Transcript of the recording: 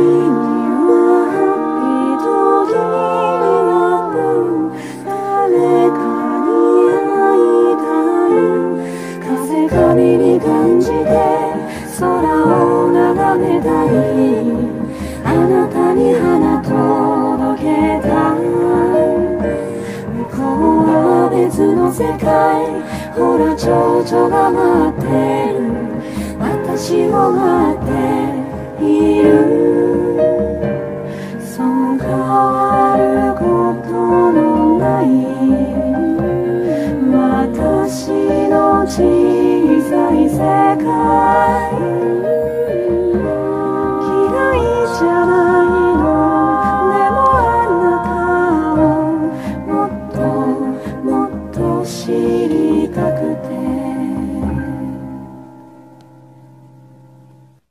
は一人だと誰かに会いたい風髪に感じて空を眺めたいあなたに花届けたい向こうは別の世界ほら蝶々が待ってる私を待っているそう変わることのない私の小さい世界